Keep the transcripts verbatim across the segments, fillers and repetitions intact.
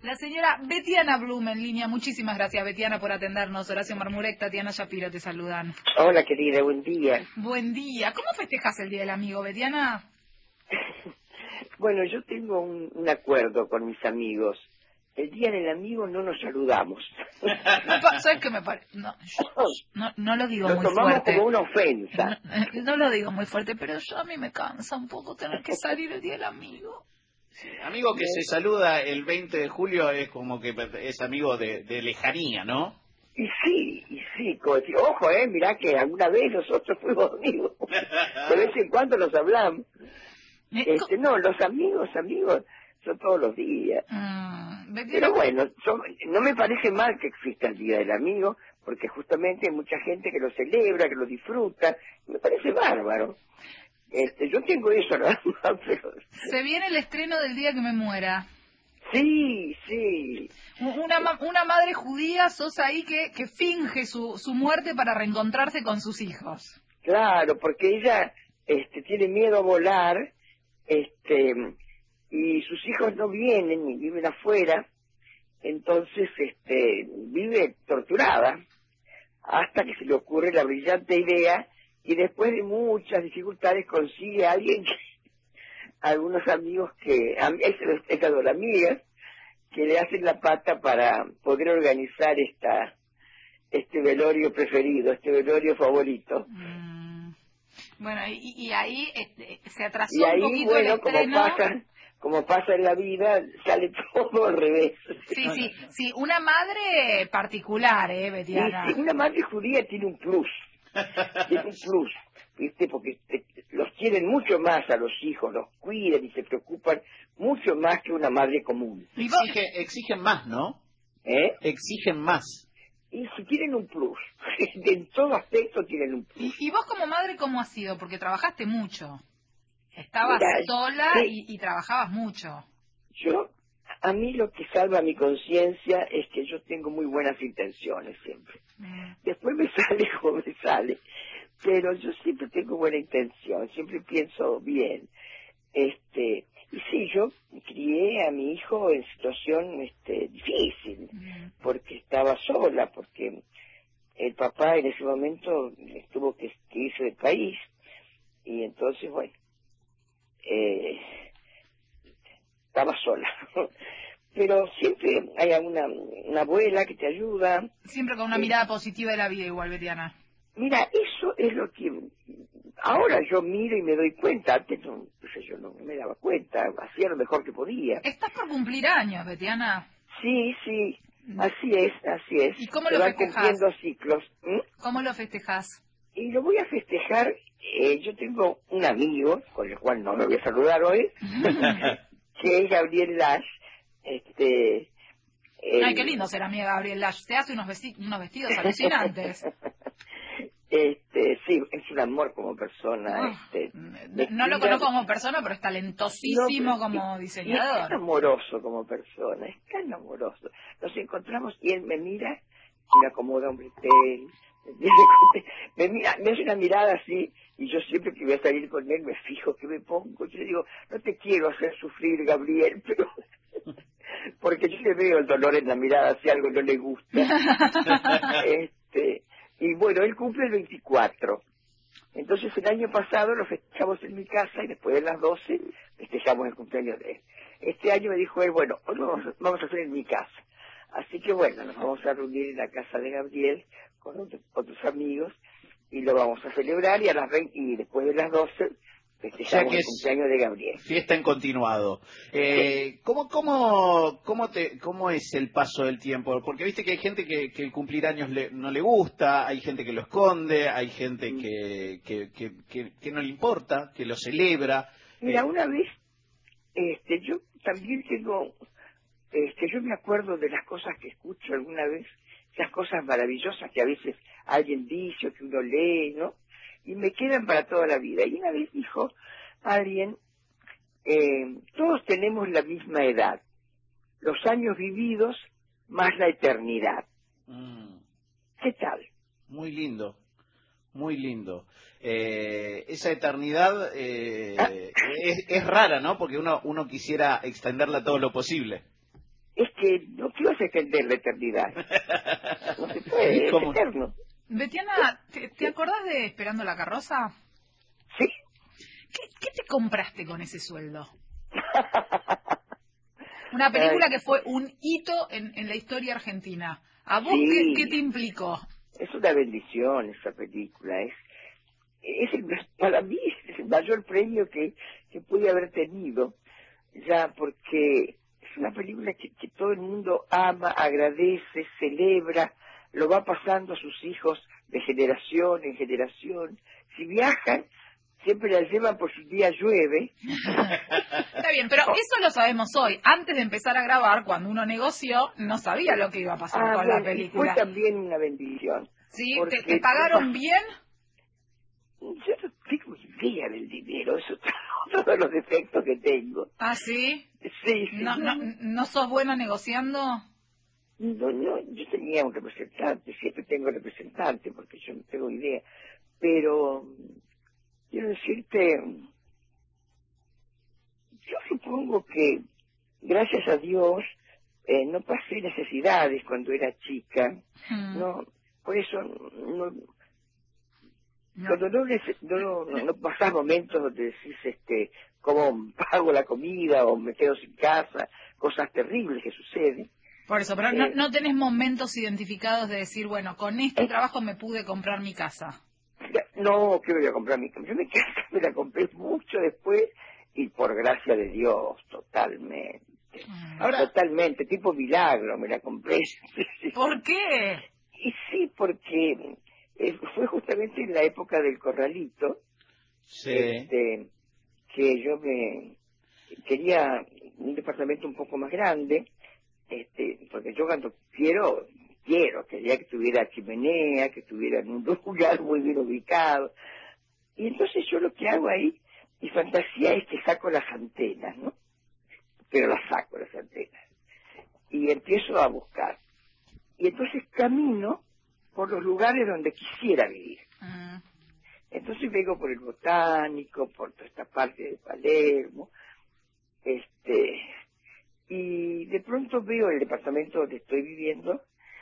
La señora Betiana Blum en línea. Muchísimas gracias, Betiana, por atendernos. Horacio Marmurek, Tatiana Shapiro te saludan. Hola, querida, buen día. Buen día. ¿Cómo festejas el Día del Amigo, Betiana? Bueno, yo tengo un, un acuerdo con mis amigos. El Día del Amigo no nos saludamos. ¿Sabes qué me parece? No, no, no lo digo lo muy tomamos fuerte. como una ofensa. No, no lo digo muy fuerte, pero yo a mí me cansa un poco tener que salir el Día del Amigo. Sí, amigo que se saluda el veinte de julio es como que es amigo de, de lejanía, ¿no? Y sí, y sí, como decir, ojo, eh, mirá que alguna vez nosotros fuimos amigos. De vez en cuando nos hablamos. Este, no, los amigos, amigos, son todos los días. Mm, Pero bueno, son, no me parece mal que exista el Día del Amigo, porque justamente hay mucha gente que lo celebra, que lo disfruta. Me parece bárbaro. Este, yo tengo eso, ¿no? Pero... Se viene el estreno del Día que me muera. Sí, sí. Una, una madre judía, sos ahí que, que finge su, su muerte para reencontrarse con sus hijos. Claro, porque ella este, tiene miedo a volar, este, y sus hijos no vienen ni viven afuera, entonces este, vive torturada hasta que se le ocurre la brillante idea y después de muchas dificultades consigue a alguien, que, algunos amigos que, estas dos amigas, que le hacen la pata para poder organizar esta este velorio preferido, este velorio favorito. Mm. Bueno, y, y ahí este, se atrasó y ahí, un poquito bueno, el estreno. como pasa, como pasa en la vida, sale todo al revés. Sí, sí, sí, una madre particular, ¿eh, Betiana? Y, y una madre judía tiene un plus, tiene un plus, ¿viste? Porque te, los quieren mucho más a los hijos, los cuidan y se preocupan mucho más que una madre común. Exige, exigen más, ¿no? ¿Eh? Exigen más. Y si tienen un plus, en todo aspecto tienen un plus. ¿Y, y vos como madre cómo has sido? Porque trabajaste mucho. Estabas Mira, sola sí, y, y trabajabas mucho. Yo, a mí lo que salva mi conciencia es que yo tengo muy buenas intenciones siempre. Mm. Después me sale como me sale, pero yo siempre tengo buena intención, siempre pienso bien. Este, y sí, yo crié a mi hijo en situación este, difícil, Mm. porque estaba sola, porque el papá en ese momento tuvo que irse del país, y entonces, bueno, eh, estaba sola. Pero siempre hay una, una abuela que te ayuda. Siempre con una eh, mirada positiva de la vida igual, Betiana. Mira, eso es lo que ahora yo miro y me doy cuenta. Antes no, no sé, yo no me daba cuenta, hacía lo mejor que podía. Estás por cumplir años, Betiana. Sí, sí, así es, así es. ¿Y cómo Se lo van festejás? cumpliendo ciclos. ¿Mm? ¿Cómo lo festejás? Y lo voy a festejar. Eh, yo tengo un amigo, con el cual no me voy a saludar hoy, que es Gabriel Lash. Este, el... Ay, qué lindo ser amiga de Gabriel Lash. Te hace unos, vesti unos vestidos alucinantes. Este, sí, es un amor como persona. Uf, Este, no, no lo conozco como persona, pero es talentosísimo no, como y, diseñador. y es tan amoroso como persona, es tan amoroso. Nos encontramos y él me mira y me acomoda un bretel. Me, mira, me hace una mirada así y yo siempre que voy a salir con él me fijo que me pongo. Yo le digo, no te quiero hacer sufrir, Gabriel, pero... porque yo le veo el dolor en la mirada si algo no le gusta. este Y bueno, él cumple el veinticuatro. Entonces el año pasado lo festejamos en mi casa y después de las doce festejamos el cumpleaños de él. Este año me dijo él, bueno, hoy lo vamos, vamos a hacer en mi casa. Así que bueno, nos vamos a reunir en la casa de Gabriel con otro, otros amigos y lo vamos a celebrar y a las veinte, y después de las doce festejamos O sea que el cumpleaños de Gabriel. Fiesta en continuado. Eh, ¿cómo, cómo, cómo, te, ¿Cómo es el paso del tiempo? Porque viste que hay gente que, que el cumplir años le, no le gusta, hay gente que lo esconde, hay gente que, que, que, que, que no le importa, que lo celebra. Mira, Eh, una vez, este, yo también tengo, este, yo me acuerdo de las cosas que escucho alguna vez, esas cosas maravillosas que a veces alguien dice o que uno lee, ¿no? Y me quedan para toda la vida. Y una vez dijo alguien, eh, todos tenemos la misma edad, los años vividos más la eternidad. mm, ¿Qué tal? muy lindo, muy lindo. Eh, esa eternidad eh, Ah, es, es rara, ¿no? Porque uno, uno quisiera extenderla todo lo posible. es porque no quiero extender la eternidad. No se puede, es eterno. Betiana, ¿te, ¿te acordás de Esperando la carroza? Sí. ¿Qué, qué te compraste con ese sueldo? Una película que fue un hito en, en la historia argentina. ¿A vos sí. qué, qué te implicó? Es una bendición esa película. Es, es el, para mí es el mayor premio que, que pude haber tenido. Ya, porque es una película que, que todo el mundo ama, agradece, celebra, lo va pasando a sus hijos de generación en generación. Si viajan, siempre la llevan por su día llueve. Está bien, pero eso lo sabemos hoy. Antes de empezar a grabar, cuando uno negoció, no sabía lo que iba a pasar ah, con bueno, la película. Y fue también una bendición. ¿Sí? ¿Te, ¿Te pagaron bien? Yo no tengo idea del dinero, eso es otro de los defectos que tengo. ¿Ah, sí? Sí, sí. ¿No, no, no, ¿no sos buena negociando? No, no, yo tenía un representante, siempre tengo representante, porque yo no tengo idea. Pero, quiero decirte, yo supongo que, gracias a Dios, eh, no pasé necesidades cuando era chica. Mm. No, por eso, no... No. Cuando no, no, no, no pasás momentos donde decís, este, cómo pago la comida o me quedo sin casa, cosas terribles que suceden. Por eso, pero eh, no, no tenés momentos identificados de decir, bueno, con este eh, trabajo me pude comprar mi casa. No, que voy a comprar mi casa. Yo mi casa me la compré mucho después y por gracia de Dios, totalmente. Ahora, totalmente, tipo milagro me la compré. ¿Por qué? Y sí, porque... Eh, fue justamente en la época del corralito, sí. este, que yo me quería un departamento un poco más grande, este, porque yo cuando quiero, quiero, quería que tuviera chimenea, que tuviera en un lugar muy bien ubicado. Y entonces yo lo que hago ahí, mi fantasía es que saco las antenas, ¿no? Pero las saco las antenas. Y empiezo a buscar. Y entonces camino por los lugares donde quisiera vivir. Uh-huh. Entonces vengo por el Botánico, por toda esta parte de Palermo, este, y de pronto veo el departamento donde estoy viviendo,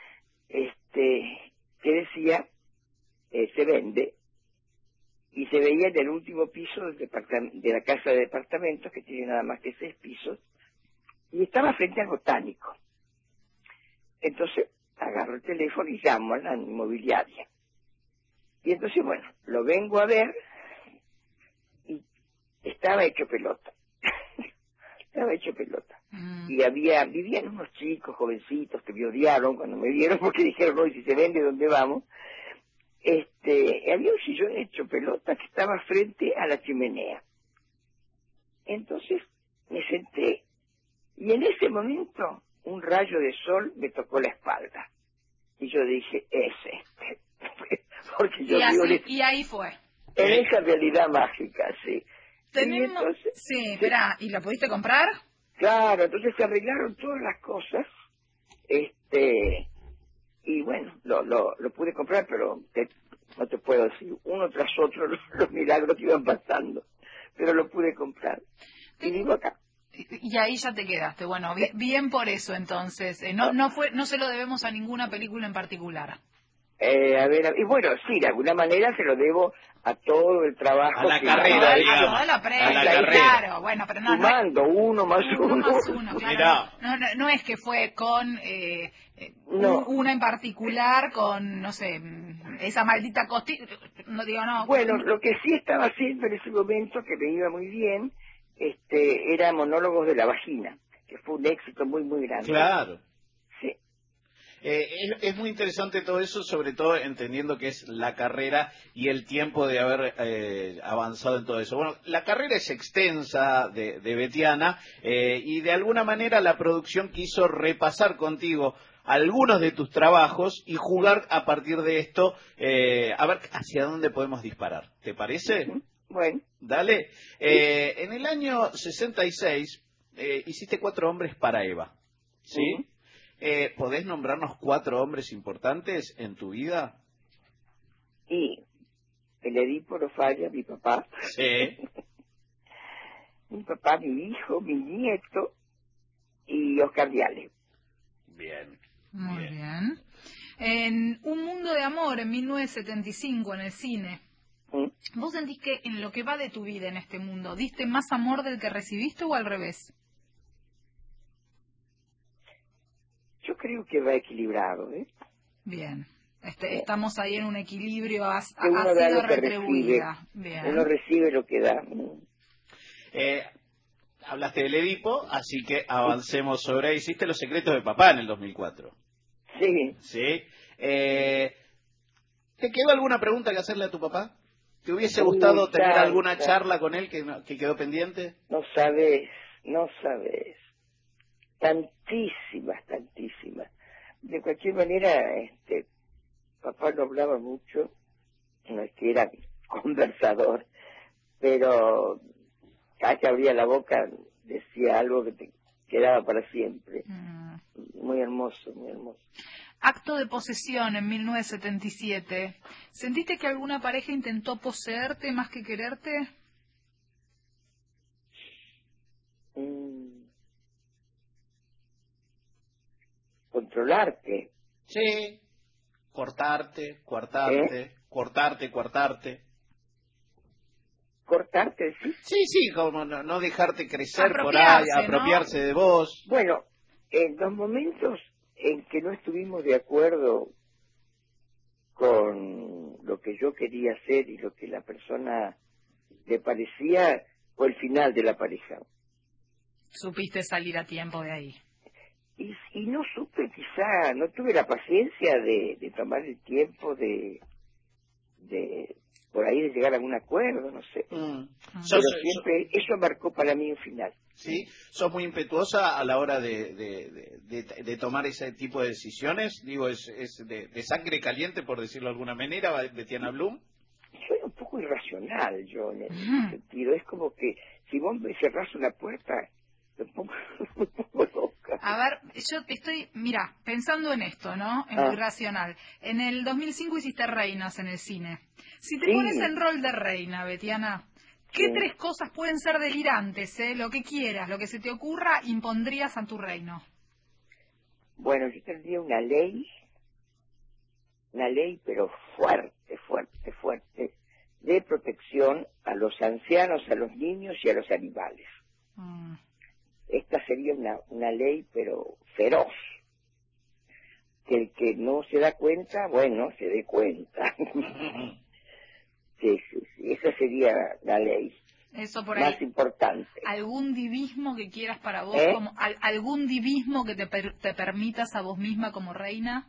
este, que decía, eh, se vende, y se veía en el último piso del de la casa de departamentos, que tiene nada más que seis pisos, y estaba frente al Botánico. Entonces, agarro el teléfono y llamo a la inmobiliaria. Y entonces, bueno, lo vengo a ver y estaba hecho pelota. estaba hecho pelota. Mm. Y había, vivían unos chicos, jovencitos, que me odiaron cuando me vieron porque dijeron, no, y si se vende, ¿dónde vamos? Este, había un sillón hecho pelota que estaba frente a la chimenea. Entonces, me senté y en ese momento un rayo de sol me tocó la espalda. Y yo dije, es este. Porque yo y, así, vivo en, y ahí fue. En esa realidad mágica, sí. Tenemos... Y entonces, sí, sí, espera, ¿y la pudiste comprar? Claro, entonces se arreglaron todas las cosas, este, y bueno, lo, lo, lo pude comprar, pero te, no te puedo decir uno tras otro los, los milagros que iban pasando, pero lo pude comprar. Y vivo acá. Y ahí ya te quedaste. Bueno, bien, bien por eso entonces. Eh, no, no fue, no se lo debemos a ninguna película en particular. Eh, a ver, y bueno, sí, de alguna manera se lo debo a todo el trabajo. A la que carrera, a digamos. toda la prensa, a la carrera. Claro, bueno, pero no, Sumando, no es, uno más uno. Uno más uno, claro. Mirá. No, no, no es que fue con eh, no. una en particular, con, no sé, esa maldita costilla. No digo, no. Bueno, lo que sí estaba haciendo en ese momento, que me iba muy bien, este, era Monólogos de la Vagina, que fue un éxito muy, muy grande. Claro. Sí. Eh, es, es muy interesante todo eso, sobre todo entendiendo que es la carrera y el tiempo de haber eh, avanzado en todo eso. Bueno, la carrera es extensa de, de Betiana eh, y de alguna manera la producción quiso repasar contigo algunos de tus trabajos y jugar a partir de esto eh, a ver hacia dónde podemos disparar. ¿Te parece? Uh-huh. Bueno. Dale. Eh, en el año sesenta y seis eh, hiciste Cuatro hombres para Eva. ¿Sí? Uh-huh. Eh, ¿Podés nombrarnos cuatro hombres importantes en tu vida? Y el Edipo Falla, mi papá. Sí. mi papá, mi hijo, mi nieto y Oscar Viale. Muy bien. bien. En Un Mundo de Amor, en mil novecientos setenta y cinco, en el cine, ¿Mm? ¿vos sentís que en lo que va de tu vida en este mundo, diste más amor del que recibiste o al revés? Yo creo que va equilibrado, ¿eh? Bien. Este, estamos ahí en un equilibrio, ha, Que uno ha da sido lo que retribuida. recibe. Bien. Uno recibe lo que da. Eh, hablaste del Edipo, así que avancemos sobre ahí. Hiciste Los secretos de papá en el dos mil cuatro. Sí. ¿Sí? Eh, ¿Te quedó alguna pregunta que hacerle a tu papá? ¿Te hubiese Uy, gustado tener tanta. alguna charla con él que, no- que quedó pendiente? No sabes, no sabes. Tantísimas, tantísimas. De cualquier manera, este, papá no hablaba mucho, no es que era conversador, pero cada que abría la boca decía algo que te quedaba para siempre. Mm. Muy hermoso, muy hermoso. Acto de posesión en mil novecientos setenta y siete. ¿Sentiste que alguna pareja intentó poseerte más que quererte? Mm. Controlarte. Sí. Cortarte, ¿Eh? cortarte, cortarte, cortarte. Cortarte, sí. Sí, sí, como no, no dejarte crecer por ahí, Apropiarse, ¿no? apropiarse de vos. Bueno, en los momentos en que no estuvimos de acuerdo con lo que yo quería hacer y lo que la persona le parecía, fue el final de la pareja. Supiste salir a tiempo de ahí. Y, y no supe, quizá, no tuve la paciencia de, de tomar el tiempo de, de, por ahí, de llegar a algún acuerdo, no sé. Mm. Pero Sos, siempre, eso marcó para mí un final. ¿sí? ¿Sos muy impetuosa a la hora de, de, de, de, de tomar ese tipo de decisiones? Digo, ¿es, es de, de sangre caliente, por decirlo de alguna manera, Betiana Blum? Soy un poco irracional yo en ese Ujú. sentido. Es como que si vos me cerrás una puerta, me pongo, me pongo loca. A ver, yo estoy, mira, pensando en esto, ¿no? En lo Ah. irracional. En el dos mil cinco hiciste Reinas en el cine. Si te Sí. pones en rol de reina, Betiana, ¿qué Sí. tres cosas pueden ser delirantes, eh? Lo que quieras, lo que se te ocurra, impondrías a tu reino. Bueno, yo tendría una ley, una ley pero fuerte, fuerte, fuerte, de protección a los ancianos, a los niños y a los animales. Mm. Esta sería una, una ley pero feroz. Que el que no se da cuenta, bueno, se dé cuenta. Sí, sí, sí, esa sería la ley Eso por ahí. más importante. ¿Algún divismo que quieras para vos? ¿Eh? como al- ¿Algún divismo que te, per- te permitas a vos misma como reina?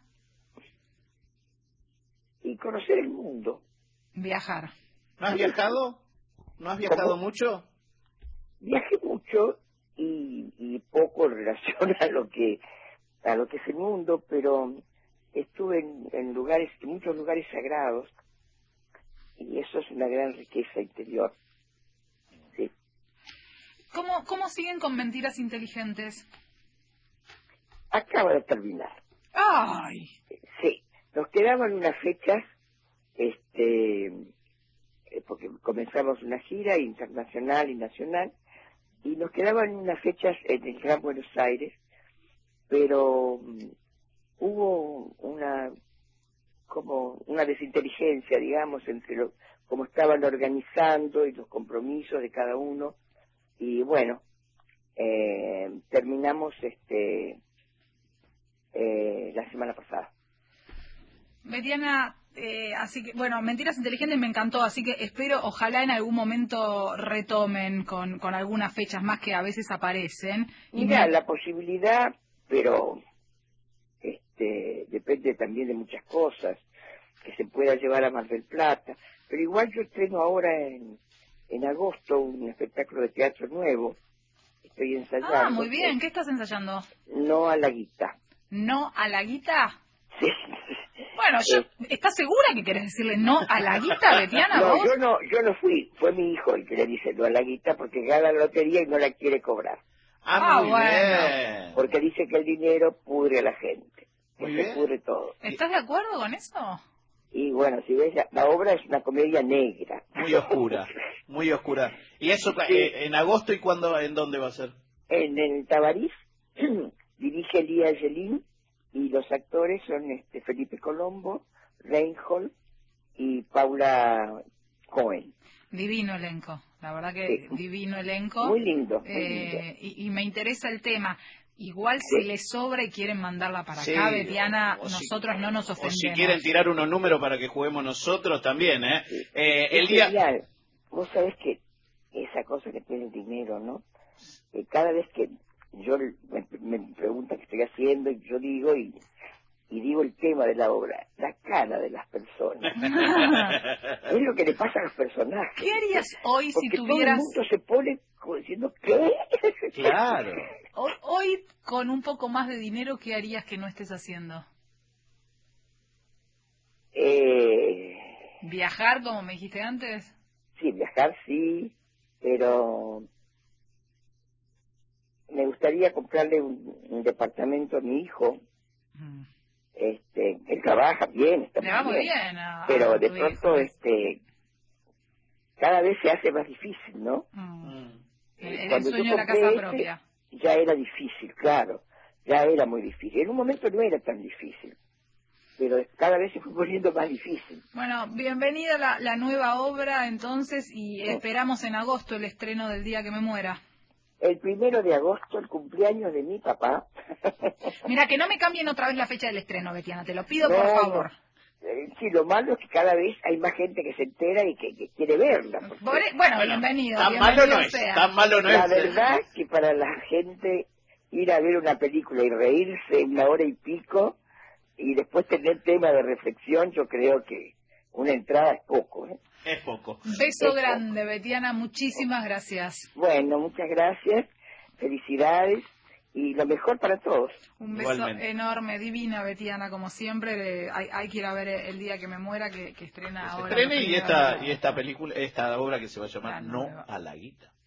Y conocer el mundo. Viajar. ¿No has viajado? ¿No has viajado ¿Cómo? mucho? Viajé mucho y, y poco en relación a lo que a lo que es el mundo, pero estuve en, en lugares, en muchos lugares sagrados, y eso es una gran riqueza interior. Sí. ¿Cómo, ¿Cómo siguen con Mentiras Inteligentes? Acaba de terminar. ¡Ay! Sí, nos quedaban unas fechas, este, eh, porque comenzamos una gira internacional y nacional, y nos quedaban unas fechas en el Gran Buenos Aires, pero mm, hubo una como una desinteligencia, digamos, entre lo, cómo estaban organizando y los compromisos de cada uno, y bueno, eh, terminamos este eh, la semana pasada. Betiana, eh, así que, bueno, Mentiras Inteligentes me encantó, así que espero, ojalá en algún momento retomen con, con algunas fechas más que a veces aparecen. Y Mira, me... la posibilidad, pero este depende también de muchas cosas, que se pueda llevar a Mar del Plata, pero igual yo estreno ahora en, en agosto un espectáculo de teatro nuevo, estoy ensayando. Ah, muy bien, ¿qué estás ensayando? No a la guita. ¿No a la guita? Sí. Bueno, yo, ¿estás segura que querés decirle no a la guita, Betiana, No, vos? yo no, yo no fui, fue mi hijo el que le dice no a la guita porque gana la lotería y no la quiere cobrar. Ah, Ah, muy bueno. bien. Porque dice que el dinero pudre a la gente, que Muy se bien. pudre todo. ¿Estás de acuerdo con eso? Y bueno, si ves, la, la obra es una comedia negra. Muy oscura, muy oscura. ¿Y eso Sí. eh, en agosto y cuándo, en dónde va a ser? En el Tabarís dirige Lía Yelín y los actores son este Felipe Colombo, Reinhold y Paula Cohen. Divino elenco, la verdad que Sí. divino elenco. Muy lindo, muy Eh, y, y me interesa el tema. Igual Sí. si les sobra y quieren mandarla para Sí, acá, Betiana, o- o si- nosotros no nos O ofendemos. si quieren tirar unos números para que juguemos nosotros también, ¿eh? Sí. Eh, Es el día... genial. Vos sabés que esa cosa que tiene el dinero, ¿no? Que cada vez que yo me, me preguntan qué estoy haciendo, y yo digo, y, y digo el tema de la obra, la cara de las personas. Es lo que le pasa a los personajes. ¿Qué harías hoy si Porque tuvieras... todo el mundo se pone como diciendo, ¿qué? Claro. Hoy, hoy, con un poco más de dinero, ¿qué harías que no estés haciendo? Eh, ¿Viajar, como me dijiste antes? sí, viajar sí, pero me gustaría comprarle un, un departamento a mi hijo. Mm. Este, él trabaja bien, está Le va muy muy bien, bien a, pero a de tu pronto, hijo. este, cada vez se hace más difícil, ¿no? Mm. Mm. El, el Cuando yo sueño de la compré casa este, propia. ya era difícil, claro, ya era muy difícil. En un momento no era tan difícil, pero cada vez se fue poniendo más difícil. Bueno, bienvenida la, la nueva obra entonces y Sí. esperamos en agosto el estreno del Día que me muera. El primero de agosto, el cumpleaños de mi papá. Mira, que no me cambien otra vez la fecha del estreno, Betiana, te lo pido No, por no. favor. Eh, sí, lo malo es que cada vez hay más gente que se entera y que, que quiere verla. porque Por e- bueno, Bueno, bienvenido, tan bienvenido malo no es, sea. tan malo no la es. verdad que para la gente ir a ver una película y reírse una hora y pico y después tener tema de reflexión, yo creo que una entrada es poco, ¿eh? Es poco. Beso Es grande, Betiana, muchísimas gracias. Bueno, muchas gracias, felicidades y lo mejor para todos. Un beso Igualmente. enorme, divina, Betiana, como siempre. Eh, hay, hay que ir a ver el Día que me muera, que, que estrena Que se ahora. estrene los y primeros esta, días. y esta película, esta obra que se va a llamar La No nueva. a la guita.